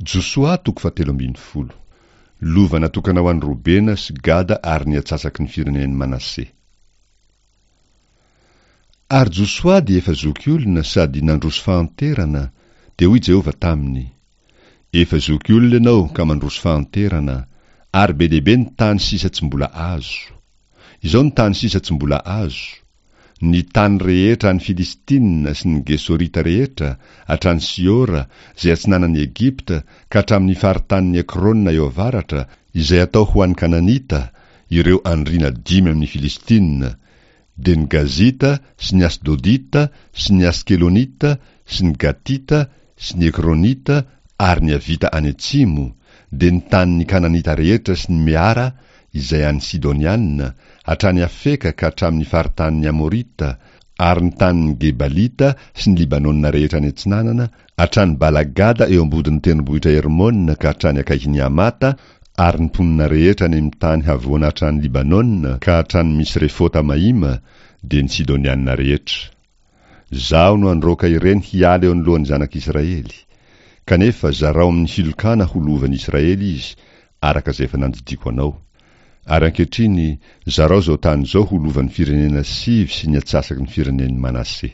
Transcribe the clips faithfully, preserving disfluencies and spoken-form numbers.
Josoa toko fahatelo ambin'ny folo. Lova natokana ho an'i Robena sy Gada ary ny atsasaky ny firenen'ny Manase. Ary Josoa dia efa zoky olona sady nandroso fahanterana, dia hoy Jehova taminy: efa zoky olona ianao ka mandroso fahanterana, ary be dehibe ny tany sisa tsy mbola azo. Izao ny tany sisa tsy mbola azo: ny tany rehetra any Filistina sy ny Gesorita rehetra, hatrany Siora, izay atsinanan'i Egipta, ka hatramin'ny faritanin'ny Ekrona eo avaratra, izay atao ho an'ny Kananita, ireo andriana dimy amin'ny Filistina, de ny Gazita sy ny Asdodita sy ny Askelonita sy ny Gatita sy ny Ekronita, ary ny avita any atsimo, de ny tanin'ny Kananita rehetra sy ny Meara, izay any Sidonianina, hatrany Afeka ka hatramin'ny faritanin'ny Amorita, ary ny tanin'ny Gebalita sy ny Libanona rehetra any atsinanana, hatrany Balagada eo ambodin'ny tendrombohitra Hermona ka hatrany akaikin'ny Amata, ary ny mponina rehetra any amin'ny tany havoana hatrany Libanona ka hatrany Misrefota Maima, de ny Sidonianina rehetra. Zaho no androaka ireny hiala eo anoloan'ny zanak'Israely, kanefa zarao amin'ny filokana ho lovan'ny Israely izy, araka izay efa nandidiko anao. Ary ankehitriny zarao zao tany zao ho lovan'ny firenena sivy sy ny atsasaky ny firenen'ny Manase.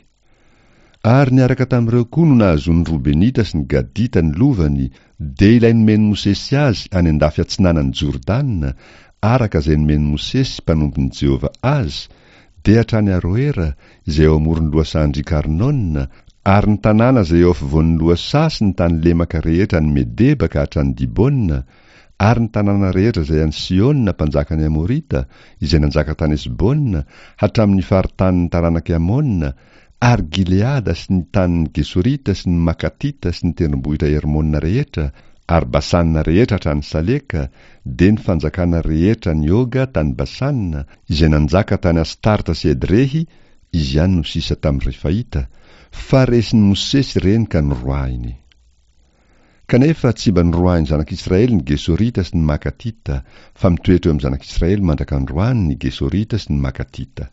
Ary niaraka tamin'ireo koa no nahazon'ny Robenita sy ny Gadita ny lovany, de ilay nomeny Mosesy azy any andafy atsinanan'ny Jordanina, araka izay nomeny Mosesy mpanompon'i Jehova azy, de hatrany Aroera izay eo amoron'ny lohasan-dry Arnona, ary ny tanàna izay eo afovoan'ny lohasaha sy ny tany lemaka rehetra ny Medeba ka hatrany Dibona, ary ny tanàna rehetra izay any Siona mpanjakany Amorita, izay nanjaka tany Esbona, hatramin'ny faritanin'ny taranaky Amona, ary Gileada sy ny tanin'ny Gesorita sy ny Makatita sy ny tendrombohitra Hermona rehetra, ary Basanina rehetra hatrany Saleka, de ny fanjakana rehetra ny Oga tany Basanina, izay nanjaka tany Astarta sy Edrehi, izy ihany no sisa tamin'ny Refaita, fa resin'ny Mosesy reny ka noroahiny. Kanefa tsy mba noroahiny zanak'Israely ny Gesorita sy ny Makatita, fa mitoetra eo amin'ny zanak'Israely mandrakandroany ny Gesorita sy ny Makatita.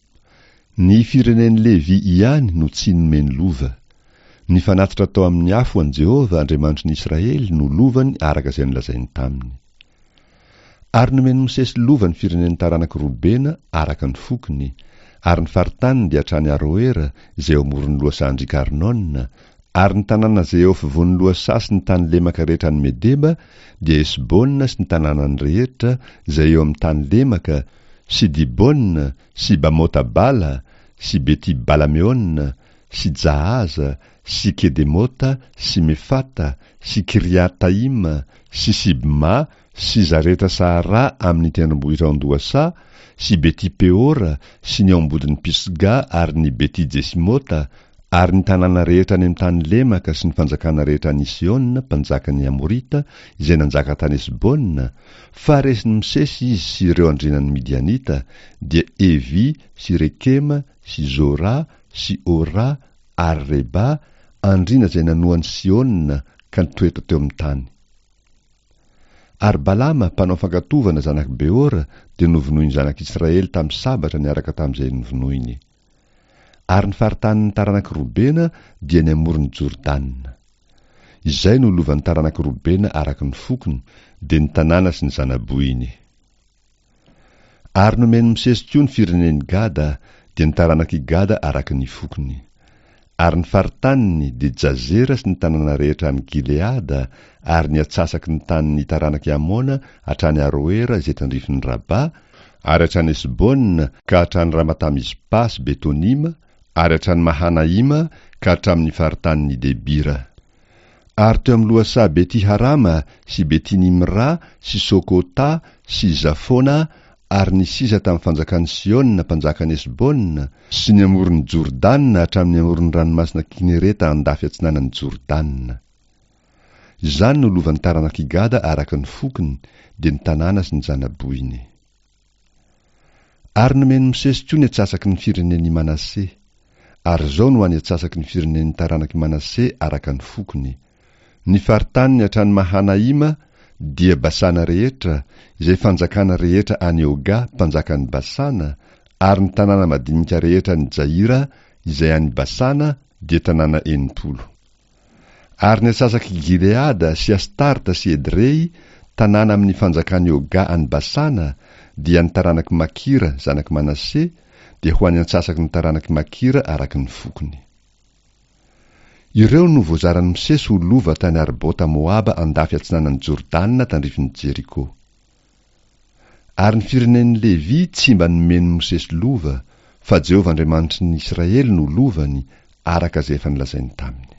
Ny firenen'ny Levi ihany no tsy nomeny lova. Ny fanatitra tao amin'ny afo an' Jehova Andriamanitry ny Israely no lovany araka izay nolazainy taminy. Ary nomeny Mosesy lova ny firenen'ny taranaky Robena araka ny fokony, ary ny faritany dia hatrany Aroera izay eo amoron'ny lohasan-dry Arnona, ary ny tanàna izay eo afovoan'ny lohasaha sy ny tany lemaka rehetra ny Medeba dia Esbona sy ny tanànany rehetra izay eo amin'ny tany lemaka, sy Dibona, sy Bamota Bala, sy Beti Balameona, sy Jahaza, sy Kedemota, sy Mefata, sy Kiriataima, sy Sibma, sy Zareta Sahara amin'ny tendrombohitra an-dohasa, sy Beti Peora, sy ny ao ambodin'ny Pisga ary ny Beti Jesimota, ary ny tanàna rehetra any amin'ny tany lemaka sy ny fanjakana rehetra ny Siona mpanjakan'ny Amorita, izay nanjaka tany Esbona, fa resin'ny Mosesy izy sy ireo andrinan'ny Midianita, dia Evi, sy Rekema, sy Zora, sy Ora, ary Reba, andrina izay nanoan'ny Siona ka nitoetra teo amin'ny tany. Ary Balama, mpanao fankatovana zanaky Beora, dia novonoiny zanak'Israely tamin'ny sabatra niaraka tamin'izay novonoiny. Ary ny faritanin'ny taranaky Robena dia ny amoron'ny Jordanina. Izay no lovan'ny taranaky Robena araka ny fokony, de ny tanàna sy ny zanaboiny. Ary nomeny Mosesy koa ny firenen'ny Gada, dia ny taranaky Gada araka ny fokony. Ary ny faritaniny dia Jazera sy ny tanàna rehetra any Gileada, ary ny atsasaky ny tanin'ny taranaky Amona hatrany Aroera izay tandrifin'ny Raba, ary hatrany Esbona ka hatrany Ramatamispa sy Betonima, ary hatrany Mahanaima ka hatramin'ny faritanin'ny Debira. Ary teo amin'ny lohasaha Beti Harama sy Beti Nimra sy Sokota sy Zafona, ary ny sisa tamin'ny fanjakan'ny Siona mpanjakany Esbona, sy ny amoron'ny Jordanina hatramin'ny amoron'ny ranomasina Kinereta andafy atsinanan'ny Jordanina. Izany no lovan'ny taranaky Gada araka ny fokony, de ny tanàna sy ny zanaboiny. Ary nomeny Mosesy koa ny atsasaky ny firenen'ny Manase, ary zao no any atsasaky ny firenen'ny taranaky Manase araka ny fokony. Ny faritany hatrany Mahanaima dia Basana rehetra, izay fanjakana rehetra any Oga mpanjakany Basana, ary ny tanàna madinika rehetra ny Jaira izay any Basana dia tanàna enimpolo. Ary ny asasaky Gileada sy Astarta sy Edrei, tanàna amin'ny fanjakany Oga any Basana, dia ny taranaky Makira zanaky Manase, dia ho any antsasaky ny taranaky Makira araky ny fokony. Ireo no voazaran'ny Mose sy ho lova tany Arbota Moaba andafy atsinanan'ny Jordanina tandrifin'ny Jeriko. Ary ny firenen'ny Levi tsy mba nomeny Mose sy lova, fa Jehovah Andriamanitry ny Israely no lovany araka izay efa nilazainy taminy.